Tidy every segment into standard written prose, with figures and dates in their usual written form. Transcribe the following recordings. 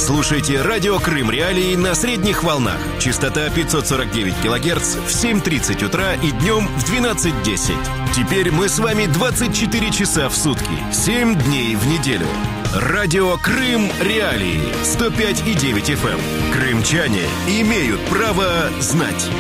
Слушайте радио Крым Реалии на средних волнах. Частота 549 кГц в 7:30 утра и днем в 12:10. Теперь мы с вами 24 часа в сутки, 7 дней в неделю. Радио Крым Реалии 105,9 FM. Крымчане имеют право знать.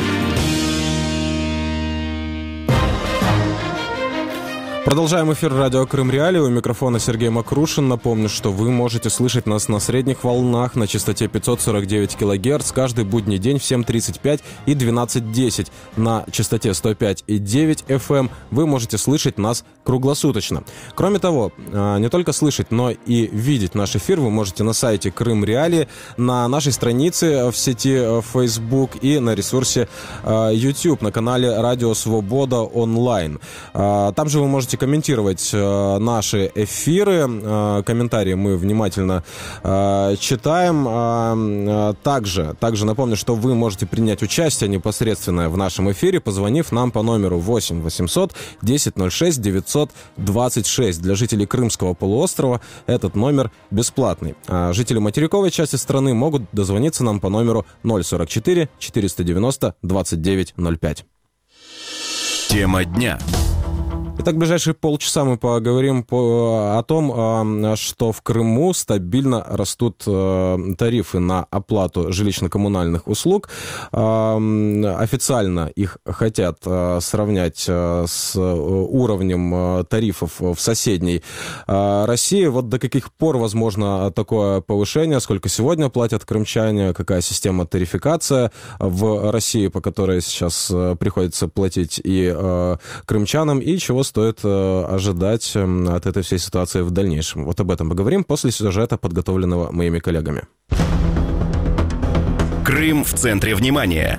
Продолжаем эфир радио Крым Реалии. У микрофона Сергей Макрушин. Напомню, что вы можете слышать нас на средних волнах на частоте 549 кГц каждый будний день в 7:35 и 12:10. На частоте 105,9 FM вы можете слышать нас круглосуточно. Кроме того, не только слышать, но и видеть наш эфир вы можете на сайте Крым Реалии, на нашей странице в сети Facebook и на ресурсе YouTube, на канале Радио Свобода онлайн. Там же вы можете комментировать наши эфиры. Комментарии мы внимательно читаем. Также напомню, что вы можете принять участие непосредственно в нашем эфире, позвонив нам по номеру 8 800 10 06 926. Для жителей Крымского полуострова этот номер бесплатный. А жители материковой части страны могут дозвониться нам по номеру 044 490 29 05. Тема дня. Итак, в ближайшие полчаса мы поговорим о том, что в Крыму стабильно растут тарифы на оплату жилищно-коммунальных услуг. Официально их хотят сравнять с уровнем тарифов в соседней России. Вот до каких пор возможно такое повышение, сколько сегодня платят крымчане, какая система тарификации в России, по которой сейчас приходится платить и крымчанам, и чего стоит ожидать от этой всей ситуации в дальнейшем. Вот об этом поговорим после сюжета, подготовленного моими коллегами. Крым в центре внимания.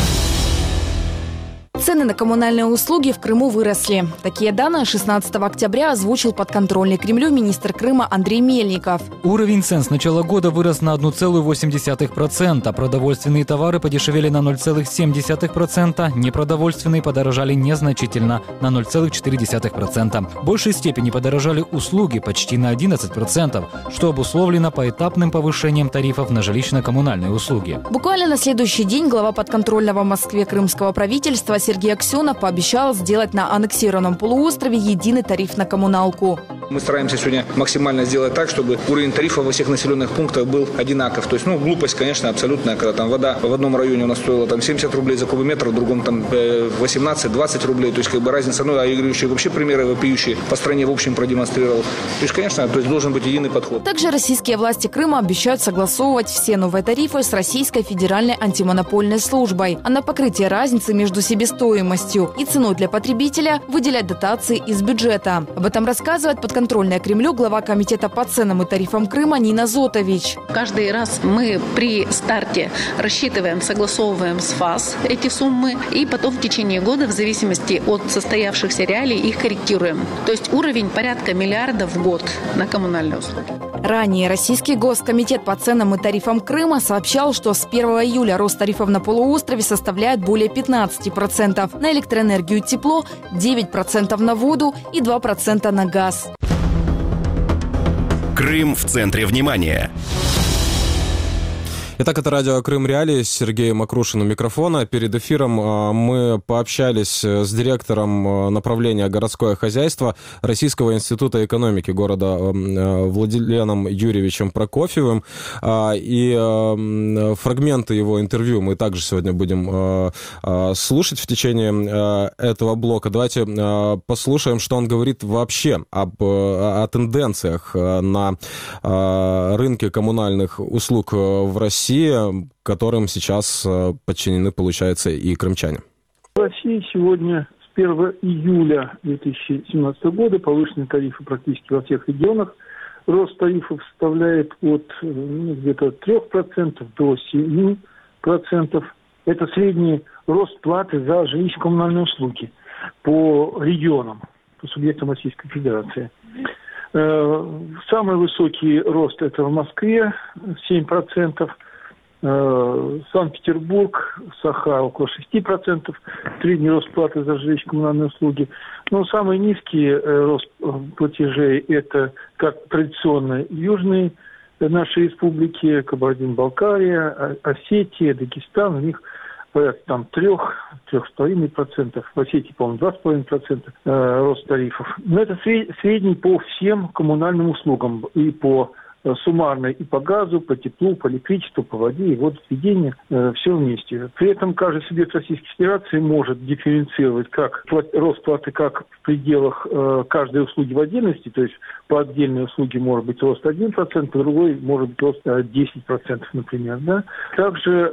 Цены на коммунальные услуги в Крыму выросли. Такие данные 16 октября озвучил подконтрольный Кремлю министр Крыма Андрей Мельников. Уровень цен с начала года вырос на 1,8%. Продовольственные товары подешевели на 0,7%. Непродовольственные подорожали незначительно на 0,4%. В большей степени подорожали услуги почти на 11%, что обусловлено поэтапным повышением тарифов на жилищно-коммунальные услуги. Буквально на следующий день глава подконтрольного Москве крымского правительства Сергей Аксенов пообещал сделать на аннексированном полуострове единый тариф на коммуналку. Мы стараемся сегодня максимально сделать так, чтобы уровень тарифа во всех населенных пунктах был одинаков. То есть, глупость, конечно, абсолютная, когда там вода в одном районе у нас стоила 70 рублей за кубометр, в другом 18-20 рублей. То есть, разница, а я говорю, еще вообще примеры вопиющие по стране в общем продемонстрировал. То есть, конечно, должен быть единый подход. Также российские власти Крыма обещают согласовывать все новые тарифы с Российской Федеральной антимонопольной службой. А на покрытие разницы между себестоимостью и ценой для потребителя выделять дотации из бюджета. Об этом рассказывает подконтрольная Кремлю глава комитета по ценам и тарифам Крыма Нина Зотович. Каждый раз мы при старте рассчитываем, согласовываем с ФАС эти суммы и потом в течение года в зависимости от состоявшихся реалий их корректируем. То есть уровень порядка миллиарда в год на коммунальные услуги. Ранее Российский госкомитет по ценам и тарифам Крыма сообщал, что с 1 июля рост тарифов на полуострове составляет более 15%, на электроэнергию и тепло, 9% на воду и 2% на газ. Крым в центре внимания. Итак, это радио Крым Реалии, Сергей Макрушин у микрофона. Перед эфиром мы пообщались с директором направления городское хозяйство Российского института экономики города Владимиром Юрьевичем Прокофьевым. И фрагменты его интервью мы также сегодня будем слушать в течение этого блока. Давайте послушаем, что он говорит вообще о тенденциях на рынке коммунальных услуг в России, которым сейчас подчинены, получается, и крымчане. В России сегодня с 1 июля 2017 года повышены тарифы практически во всех регионах. Рост тарифов составляет от где-то 3% до 7%. Это средний рост платы за жилищно-коммунальные услуги по регионам, по субъектам Российской Федерации. Самый высокий рост это в Москве 7%. Санкт-Петербург, Саха около 6%, средний рост платы за жилищно-коммунальные услуги. Но самый низкий рост платежей это, как традиционно, южные наши республики, Кабардино-Балкария, Осетия, Дагестан, у них порядка там 3,5%, в Осетии, по-моему, 2,5% рост тарифов. Но это средний по всем коммунальным услугам, и по суммарно и по газу, по теплу, по электричеству, по воде и водоотведению, все вместе. При этом каждый субъект Российской Федерации может дифференцировать как рост платы как в пределах каждой услуги в отдельности, то есть по отдельной услуге может быть рост 1%, по другой может быть рост 10%, например. Да? Также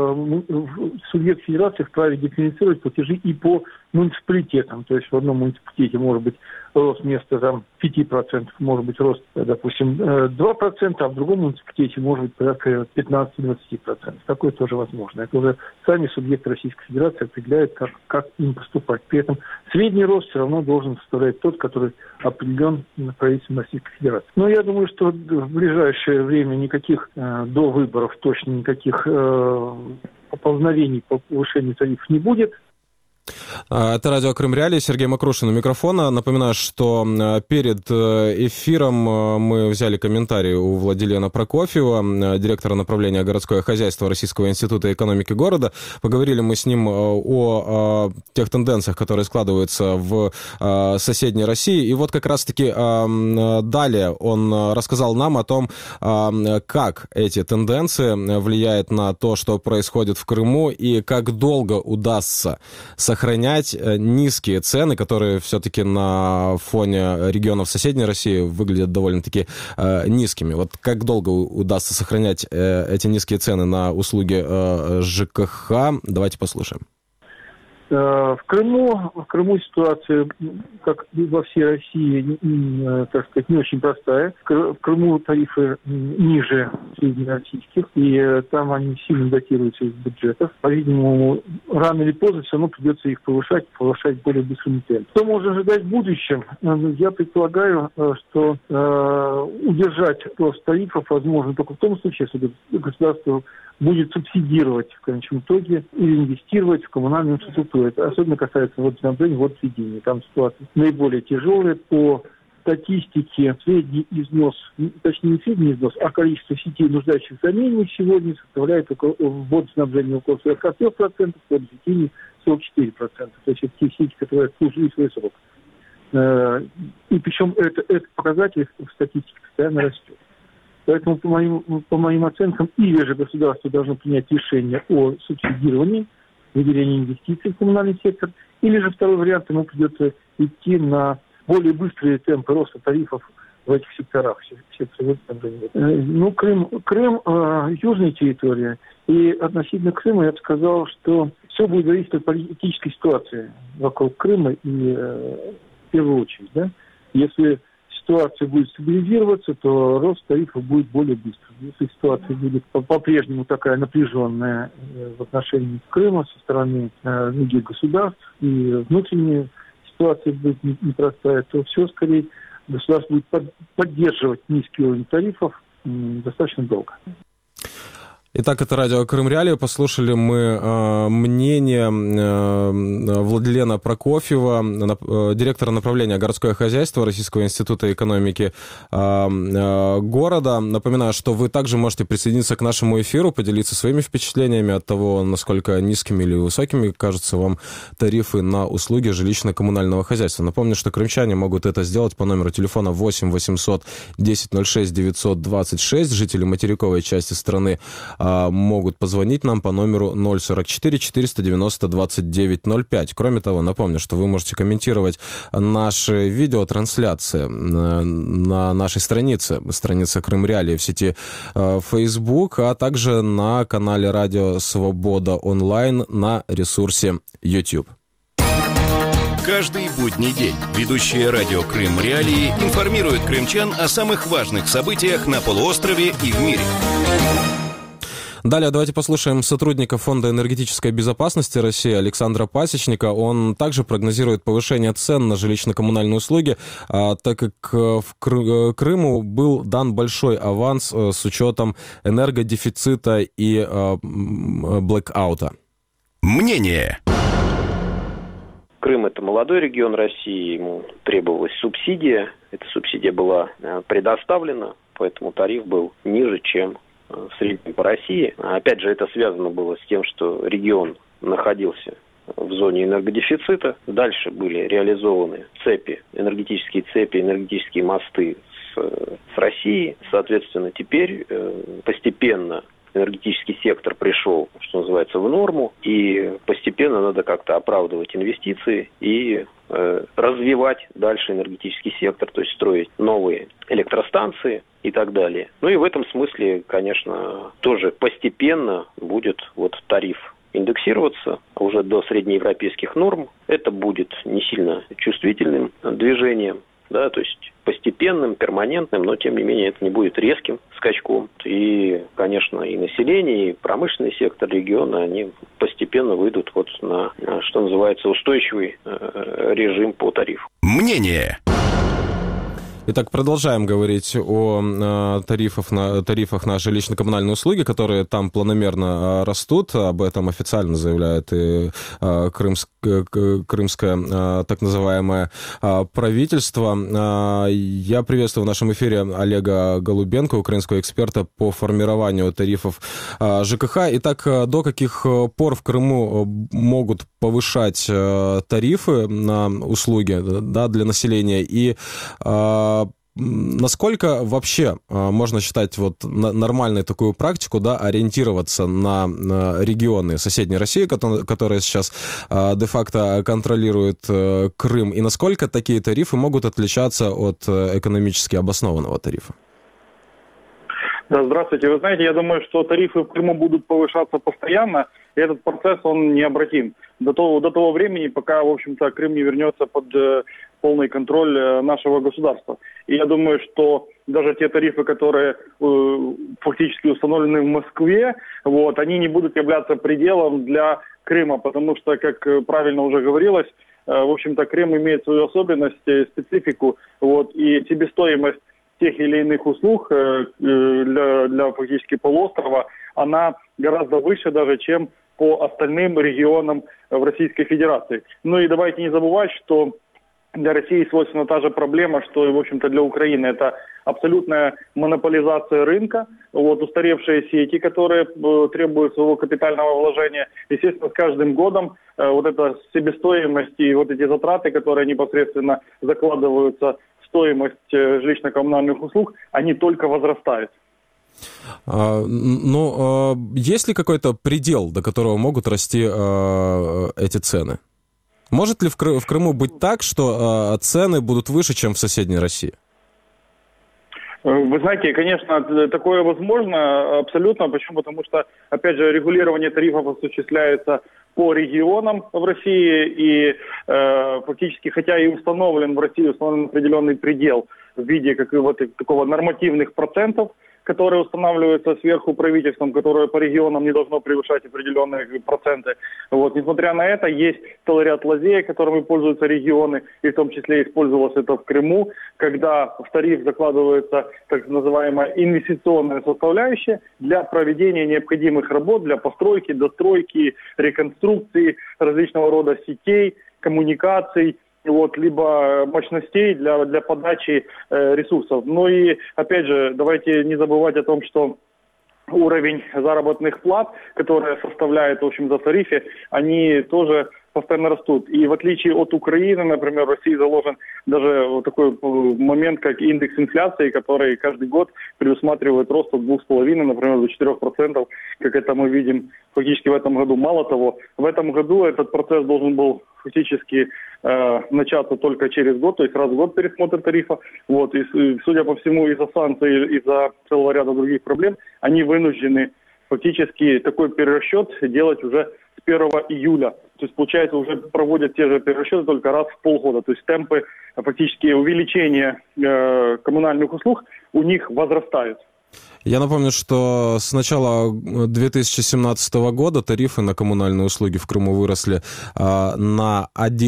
субъект Федерации вправе дифференцировать платежи и по муниципалитетам, то есть в одном муниципалитете может быть рост вместо 5%, может быть рост, допустим, 2%, а в другом муниципалитете может быть порядка 15-20%. Такое тоже возможно. Это уже сами субъекты Российской Федерации определяют, как им поступать. При этом средний рост все равно должен составлять тот, который определен правительством Российской Федерации. Но я думаю, что в ближайшее время никаких до выборов точно никаких поползновений по повышению тарифов не будет. Это радио Крым Реалии, Сергей Макрушин у микрофона. Напоминаю, что перед эфиром мы взяли комментарий у Владилена Прокофьева, директора направления городское хозяйство Российского института экономики города. Поговорили мы с ним о тех тенденциях, которые складываются в соседней России. И вот как раз-таки далее он рассказал нам о том, как эти тенденции влияют на то, что происходит в Крыму, и как долго удастся сохранять низкие цены, которые все-таки на фоне регионов соседней России выглядят довольно-таки низкими. Вот как долго удастся сохранять эти низкие цены на услуги ЖКХ? Давайте послушаем. В Крыму ситуация, как и во всей России, так сказать, не очень простая. В Крыму тарифы ниже среднероссийских, и там они сильно датируются из бюджетов. По-видимому, рано или поздно все равно придется их повышать более быстрым темпом. Что можно ожидать в будущем? Я предполагаю, что удержать рост тарифов возможно только в том случае, если государство будет субсидировать в конечном итоге или инвестировать в коммунальную инфраструктуру. Это особенно касается водоснабжения, водоотведения. Там ситуация наиболее тяжелая. По статистике средний износ, точнее не средний износ, а количество сетей, нуждающихся в замене сегодня составляет в водоснабжении около 43%, в водоотведении 44%. То есть это те сети, которые отслужили свой срок. И причем этот показатель в статистике постоянно растет. Поэтому, по моим оценкам, или же государство должно принять решение о субсидировании, выделении инвестиций в коммунальный сектор, или же второй вариант, ему придется идти на более быстрые темпы роста тарифов в этих секторах. Крым южная территория, и относительно Крыма я бы сказал, что все будет зависеть от политической ситуации вокруг Крыма и в первую очередь. Да? Если ситуация будет стабилизироваться, то рост тарифов будет более быстрым. Если ситуация будет по-прежнему такая напряженная в отношении Крыма со стороны других государств, и внутренняя ситуация будет непростая, то все скорее государство будет поддерживать низкий уровень тарифов достаточно долго. Итак, это радио Крым Реалии. Послушали мы мнение Владилена Прокофьева, директора направления городское хозяйство Российского института экономики города. Напоминаю, что вы также можете присоединиться к нашему эфиру, поделиться своими впечатлениями от того, насколько низкими или высокими кажутся вам тарифы на услуги жилищно-коммунального хозяйства. Напомню, что крымчане могут это сделать по номеру телефона 8 800 10 06 926. Жители материковой части страны могут позвонить нам по номеру 044 490 29 05. Кроме того, напомню, что вы можете комментировать наши видеотрансляции на нашей странице Крым Реалии в сети Facebook, а также на канале Радио Свобода онлайн на ресурсе YouTube. Каждый будний день ведущие радио Крым Реалии информируют крымчан о самых важных событиях на полуострове и в мире. Далее давайте послушаем сотрудника Фонда энергетической безопасности России Александра Пасечника. Он также прогнозирует повышение цен на жилищно-коммунальные услуги, так как в Крыму был дан большой аванс с учетом энергодефицита и блэкаута. Мнение. Крым – это молодой регион России, ему требовалась субсидия. Эта субсидия была предоставлена поэтому тариф был ниже, чем в среднем по России. Опять же, это связано было с тем, что регион находился в зоне энергодефицита. Дальше были реализованы энергетические цепи, энергетические мосты с Россией. Соответственно, теперь постепенно энергетический сектор пришел, что называется, в норму, и постепенно надо как-то оправдывать инвестиции и развивать дальше энергетический сектор, то есть строить новые электростанции и так далее. Ну и в этом смысле, конечно, тоже постепенно будет тариф индексироваться уже до среднеевропейских норм. Это будет не сильно чувствительным движением, да, то есть постепенным, перманентным, но тем не менее это не будет резким скачком. И, конечно, и население, и промышленный сектор региона, они постепенно выйдут на, что называется, устойчивый режим по тарифу. Мнение. Итак, продолжаем говорить о тарифах на жилищно-коммунальные услуги, которые там планомерно растут. Об этом официально заявляет и крымское так называемое правительство. Я приветствую в нашем эфире Олега Голубенко, украинского эксперта по формированию тарифов ЖКХ. Итак, до каких пор в Крыму могут повышать тарифы на услуги, да, для населения? И насколько вообще можно считать нормальной такую практику, да, ориентироваться на регионы соседней России, которые сейчас де-факто контролируют Крым, и насколько такие тарифы могут отличаться от экономически обоснованного тарифа? Да, здравствуйте. Вы знаете, я думаю, что тарифы в Крыму будут повышаться постоянно, и этот процесс, он необратим. До того времени, пока, в общем-то, Крым не вернется под полный контроль нашего государства. И я думаю, что даже те тарифы, которые фактически установлены в Москве, они не будут являться пределом для Крыма, потому что, как правильно уже говорилось, в общем-то, Крым имеет свою особенность, специфику, и себестоимость тех или иных услуг для фактически полуострова, она гораздо выше даже, чем по остальным регионам в Российской Федерации. Ну и давайте не забывать, что для России свойственна та же проблема, что и, в общем-то, для Украины. Это абсолютная монополизация рынка, устаревшие сети, которые требуют своего капитального вложения. Естественно, с каждым годом эта себестоимость и эти затраты, которые непосредственно закладываются в стоимость жилищно-коммунальных услуг, они только возрастают. Есть ли какой-то предел, до которого могут расти эти цены? Может ли в Крыму быть так, что цены будут выше, чем в соседней России? Вы знаете, конечно, такое возможно абсолютно. Почему? Потому что, опять же, регулирование тарифов осуществляется по регионам в России, и фактически, хотя и установлен в России определенный предел в виде такого нормативных процентов, которые устанавливаются сверху правительством, которое по регионам не должно превышать определенные проценты. Несмотря на это, есть целый ряд лазеек, которыми пользуются регионы, и в том числе использовалось это в Крыму, когда в тариф закладывается так называемая инвестиционная составляющая для проведения необходимых работ, для постройки, достройки, реконструкции различного рода сетей, коммуникаций, либо мощностей для подачи ресурсов. Ну и, опять же, давайте не забывать о том, что уровень заработных плат, которые составляют, в общем, за тарифе, они тоже постоянно растут. И в отличие от Украины, например, в России заложен даже такой момент, как индекс инфляции, который каждый год предусматривает рост от 2,5, например, до 4%, как это мы видим фактически в этом году. Мало того, в этом году этот процесс должен был фактически начаться только через год, то есть раз в год пересмотр тарифа. И, судя по всему, из-за санкций, из-за целого ряда других проблем, они вынуждены фактически такой перерасчет делать уже с 1 июля. То есть, получается, уже проводят те же перерасчеты только раз в полгода. То есть темпы фактически увеличения коммунальных услуг у них возрастают. Я напомню, что с начала 2017 года тарифы на коммунальные услуги в Крыму выросли на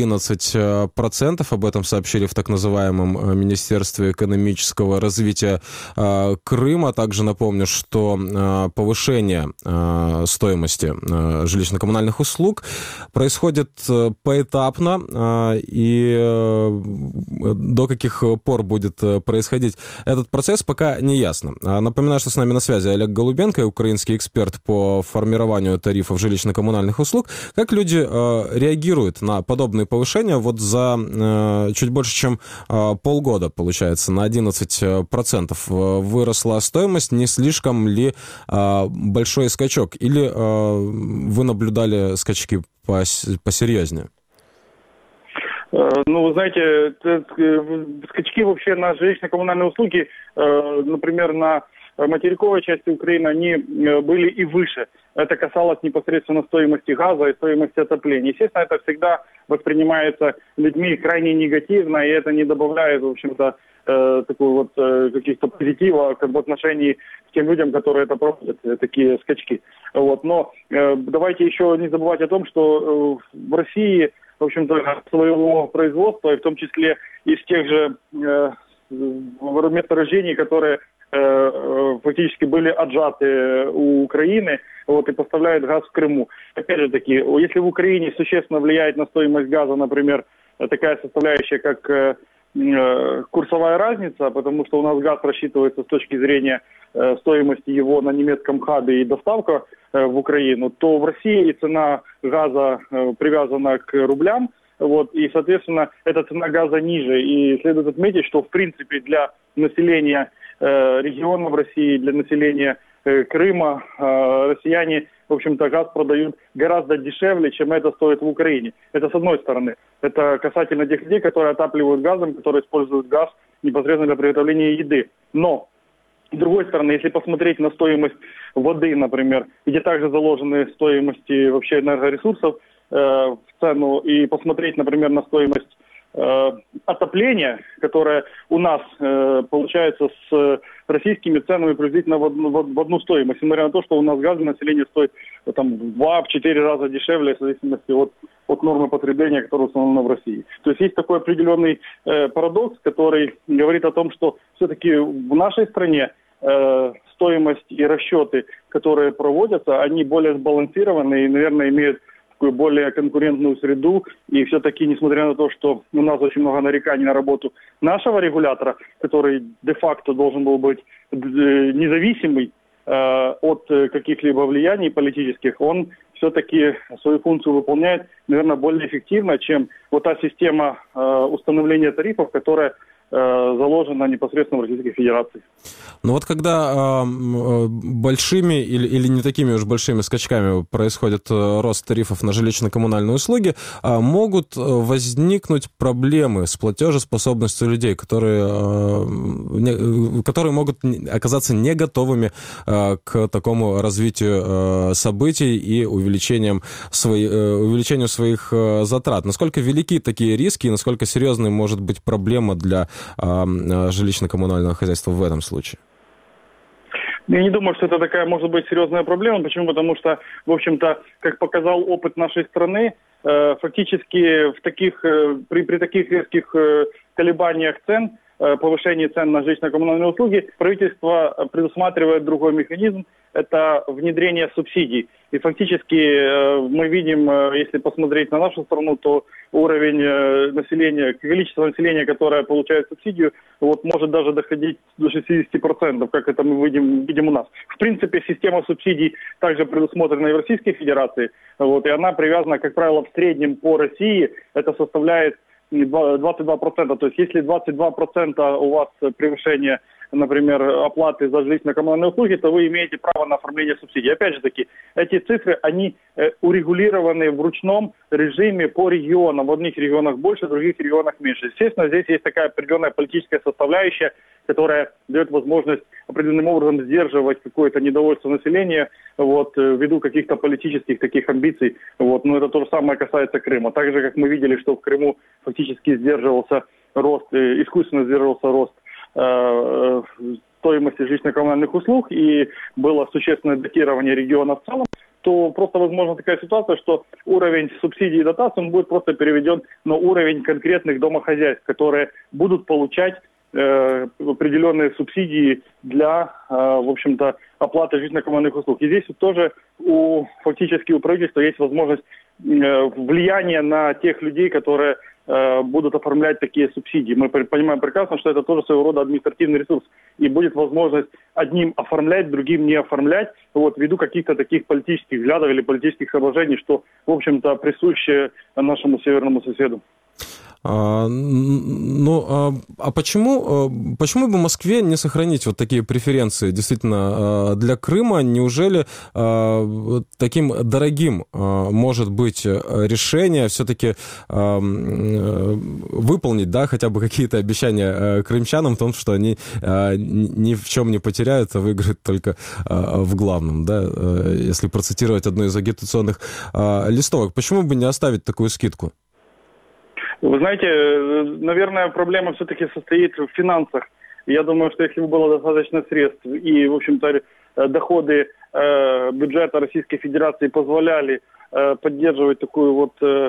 11%. Об этом сообщили в так называемом Министерстве экономического развития Крыма. Также напомню, что повышение стоимости жилищно-коммунальных услуг происходит поэтапно, и до каких пор будет происходить этот процесс, пока не ясно. Напоминаю, что с нами на связи Олег Голубенко, украинский эксперт по формированию тарифов жилищно-коммунальных услуг. Как люди реагируют на подобные повышения? Вот за чуть больше, чем полгода, получается, на 11% выросла стоимость. Не слишком ли большой скачок? Или вы наблюдали скачки посерьезнее? Ну, вы знаете, скачки вообще на жилищно-коммунальные услуги, например, на материковой части Украины, они были и выше. Это касалось непосредственно стоимости газа и стоимости отопления. Естественно, это всегда воспринимается людьми крайне негативно, и это не добавляет, в общем-то, такой вот каких-то позитива в отношении к тем людям, которые это проводят, такие скачки. Вот. Но давайте еще не забывать о том, что в России, в общем-то, своего производства, и в том числе из тех же месторождений, которые фактически были отжаты у Украины, вот, и поставляют газ в Крыму. Опять же таки, если в Украине существенно влияет на стоимость газа, например, такая составляющая, как курсовая разница, потому что у нас газ рассчитывается с точки зрения стоимости его на немецком хабе и доставка в Украину, то в России цена газа привязана к рублям, вот, и, соответственно, эта цена газа ниже. И следует отметить, что, в принципе, для населения регионов России, для населения Крыма, россияне, в общем-то, газ продают гораздо дешевле, чем это стоит в Украине. Это с одной стороны. Это касательно тех людей, которые отапливают газом, которые используют газ непосредственно для приготовления еды. Но, с другой стороны, если посмотреть на стоимость воды, например, где также заложены стоимости вообще энергоресурсов в цену, и посмотреть, например, на стоимость отопления, которое у нас получается с российскими ценами приблизительно в одну стоимость, несмотря на то, что у нас газ для населения стоит там, в 2-4 раза дешевле, в зависимости от нормы потребления, которая установлена в России. То есть есть такой определенный парадокс, который говорит о том, что все-таки в нашей стране стоимость и расчеты, которые проводятся, они более сбалансированы и, наверное, имеют такую более конкурентную среду, и все-таки, несмотря на то, что у нас очень много нареканий на работу нашего регулятора, который де-факто должен был быть независимый от каких-либо влияний политических, он все-таки свою функцию выполняет, наверное, более эффективно, чем вот та система установления тарифов, которая заложена непосредственно в Российской Федерации. Но вот когда большими или не такими уж большими скачками происходит рост тарифов на жилищно-коммунальные услуги, могут возникнуть проблемы с платежеспособностью людей, которые могут оказаться не готовыми к такому развитию событий и увеличению своих затрат. Насколько велики такие риски и насколько серьезной может быть проблема для жилищно-коммунального хозяйства в этом случае? Я не думаю, что это такая может быть серьезная проблема. Почему? Потому что, в общем-то, как показал опыт нашей страны, фактически при таких резких колебаниях цен, повышении цен на жилищно-коммунальные услуги, правительство предусматривает другой механизм – это внедрение субсидий. И фактически мы видим, если посмотреть на нашу страну, то уровень населения, количество населения, которое получает субсидию, может даже доходить до 60%, как это мы видим у нас. В принципе, система субсидий также предусмотрена и в Российской Федерации, и она привязана, как правило, в среднем по России, это составляет 22%. То есть если 22% у вас превышение, например, оплаты за жилищно-коммунальные услуги, то вы имеете право на оформление субсидий. Опять же таки, эти цифры, они урегулированы в ручном режиме по регионам. В одних регионах больше, в других регионах меньше. Естественно, здесь есть такая определенная политическая составляющая, которая дает возможность определенным образом сдерживать какое-то недовольство населения ввиду каких-то политических таких амбиций. Но это то же самое касается Крыма. Так же, как мы видели, что в Крыму фактически сдерживался рост, искусственно сдерживался рост стоимости жилищно-коммунальных услуг и было существенное датирование региона в целом, то просто возможна такая ситуация, что уровень субсидий и дотаций он будет просто переведен на уровень конкретных домохозяйств, которые будут получать определенные субсидии для, в общем-то, оплаты жилищно-коммунальных услуг. И здесь тоже фактически у правительства есть возможность влияния на тех людей, которые будут оформлять такие субсидии. Мы понимаем прекрасно, что это тоже своего рода административный ресурс. И будет возможность одним оформлять, другим не оформлять, ввиду каких-то таких политических взглядов или политических соображений, что, в общем-то, присуще нашему северному соседу. Почему бы Москве не сохранить вот такие преференции действительно для Крыма? Неужели таким дорогим может быть решение все-таки выполнить, да, хотя бы какие-то обещания крымчанам в том, что они ни в чем не потеряют, а выиграют только в главном, да, если процитировать одну из агитационных листовок. Почему бы не оставить такую скидку? Вы знаете, наверное, проблема все-таки состоит в финансах. Я думаю, что если бы было достаточно средств и, в общем-то, доходы бюджета Российской Федерации позволяли поддерживать такую вот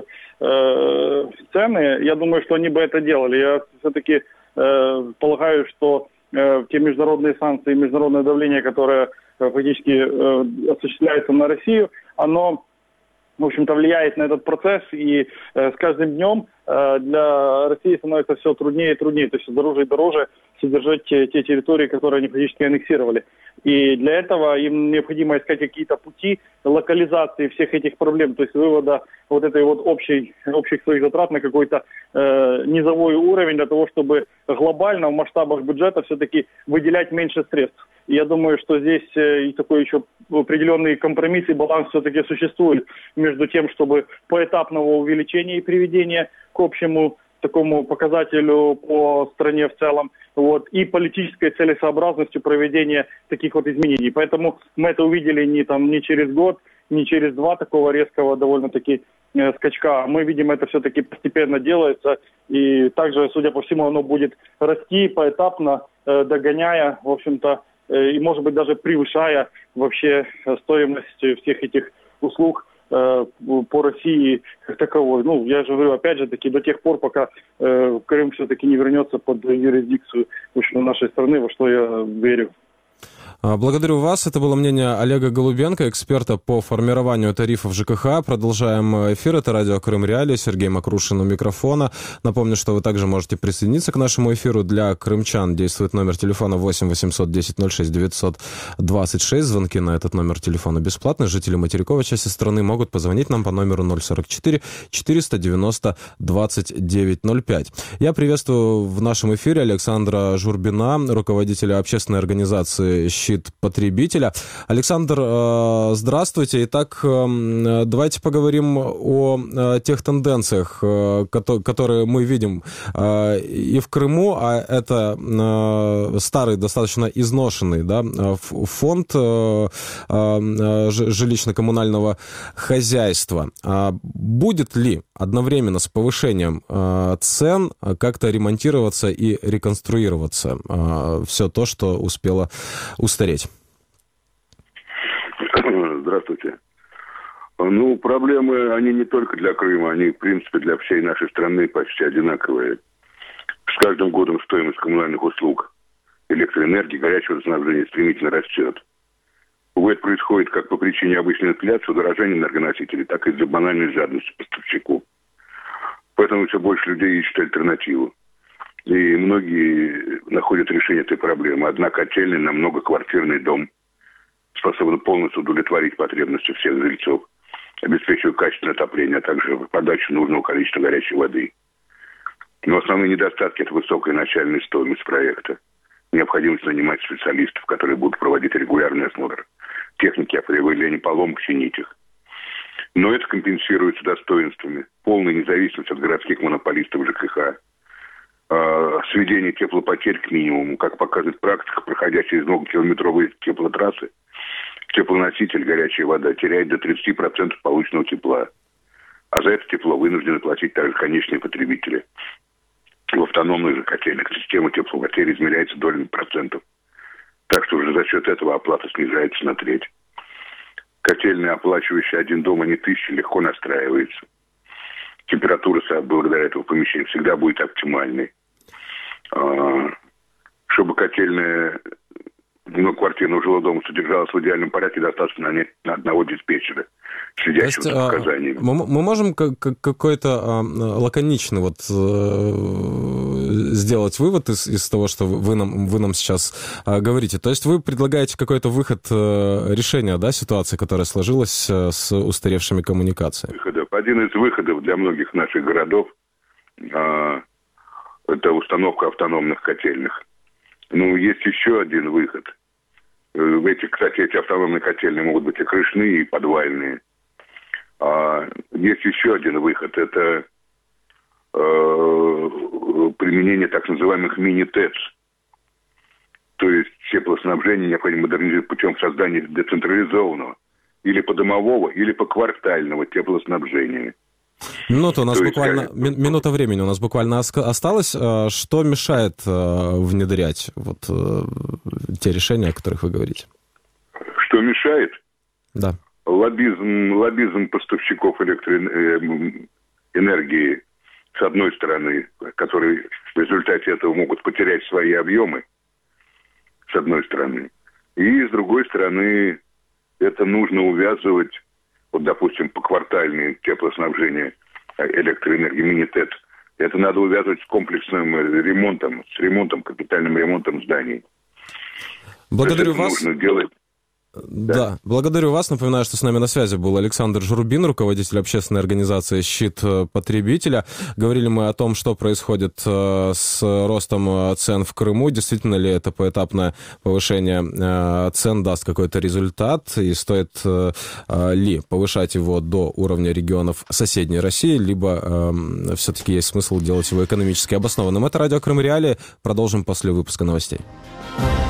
цены, я думаю, что они бы это делали. Я все-таки полагаю, что те международные санкции, международное давление, которое фактически осуществляется на Россию, оно, в общем-то, влияет на этот процесс, и с каждым днем для России становится все труднее и труднее, то есть дороже и дороже содержать те территории, которые они фактически аннексировали. И для этого им необходимо искать какие-то пути локализации всех этих проблем, то есть вывода вот этой вот общих своих затрат на какой-то низовой уровень для того, чтобы глобально в масштабах бюджета все-таки выделять меньше средств. И я думаю, что здесь и такой еще определенный компромисс и баланс все-таки существует между тем, чтобы поэтапного увеличения и приведения к общему такому показателю по стране в целом, и политической целесообразностью проведения таких вот изменений. Поэтому мы это увидели не через год, не через два такого резкого довольно-таки скачка. Мы видим, это все-таки постепенно делается, и также, судя по всему, оно будет расти поэтапно, догоняя, в общем-то, и, может быть, даже превышая вообще стоимость всех этих услуг по России как таковой. Я же говорю, опять же таки, до тех пор, пока Крым все-таки не вернется под юрисдикцию, в общем, нашей страны, во что я верю. Благодарю вас. Это было мнение Олега Голубенко, эксперта по формированию тарифов ЖКХ. Продолжаем эфир. Это радио Крым Реалии. Сергей Макрушин у микрофона. Напомню, что вы также можете присоединиться к нашему эфиру. Для крымчан действует номер телефона 8 800 10 06 926. Звонки на этот номер телефона бесплатные. Жители материковой части страны могут позвонить нам по номеру 044 490 2905. Я приветствую в нашем эфире Александра Журбина, руководителя общественной организации «Щит потребителя». Александр, здравствуйте. Итак, давайте поговорим о тех тенденциях, которые мы видим и в Крыму, а это старый, достаточно изношенный, да, фонд жилищно-коммунального хозяйства. Будет ли одновременно с повышением цен как-то ремонтироваться и реконструироваться все то, что успело устареть? Здравствуйте. Проблемы, они не только для Крыма, они, в принципе, для всей нашей страны почти одинаковые. С каждым годом стоимость коммунальных услуг, электроэнергии, горячего снабжения стремительно растет. Увы, это происходит как по причине обычной инфляции, удорожания энергоносителей, так и из-за банальной жадности поставщику. Поэтому все больше людей ищут альтернативу. И многие находят решение этой проблемы. Однако отдельный на многоквартирный дом способен полностью удовлетворить потребности всех жильцов, обеспечивая качественное отопление, а также подачу нужного количества горячей воды. Но основные недостатки – это высокая начальная стоимость проекта, необходимость нанимать специалистов, которые будут проводить регулярный осмотр техники, а при выявлении поломок чинить их. Но это компенсируется достоинствами: полная независимость от городских монополистов ЖКХ, сведение теплопотерь к минимуму, как показывает практика, проходя через многокилометровые теплотрассы, теплоноситель, горячая вода, теряет до 30% полученного тепла. А за это тепло вынуждены платить также конечные потребители. В автономных же котельных система теплопотерь измеряется долями процентов. Так что уже за счет этого оплата снижается на треть. Котельная, оплачивающая один дом, а не 1000, легко настраивается. Температура благодаря этому помещения всегда будет оптимальной. Чтобы котельная квартирного жилого дома содержалась в идеальном порядке, достаточно на одного диспетчера, следящего за показаниями. Мы можем какой-то лаконичный сделать вывод из того, что вы нам сейчас говорите. То есть вы предлагаете какой-то выход решения, да, ситуации, которая сложилась с устаревшими коммуникациями? Один из выходов для многих наших городов это установка автономных котельных. Есть еще один выход. Кстати, эти автономные котельные могут быть и крышные, и подвальные. Есть еще один выход. Это применение так называемых мини-ТЭЦ. То есть теплоснабжение необходимо модернизировать путем создания децентрализованного или подомового, или поквартального теплоснабжения. Минута у нас буквально, минута времени у нас буквально осталось. Что мешает внедрять те решения, о которых вы говорите? Что мешает? Да. Лоббизм поставщиков электроэнергии, с одной стороны, которые в результате этого могут потерять свои объемы, с одной стороны. И с другой стороны, это нужно увязывать, допустим, поквартальное теплоснабжение электроэнергии, мини-ТЭЦ. Это надо увязывать с комплексным ремонтом, капитальным ремонтом зданий. Благодарю вас. Нужно делать. Да, благодарю вас. Напоминаю, что с нами на связи был Александр Журбин, руководитель общественной организации «Щит потребителя». Говорили мы о том, что происходит с ростом цен в Крыму. Действительно ли это поэтапное повышение цен даст какой-то результат? И стоит ли повышать его до уровня регионов соседней России, либо все-таки есть смысл делать его экономически обоснованным? Это радио Крым Реалии. Продолжим после выпуска новостей.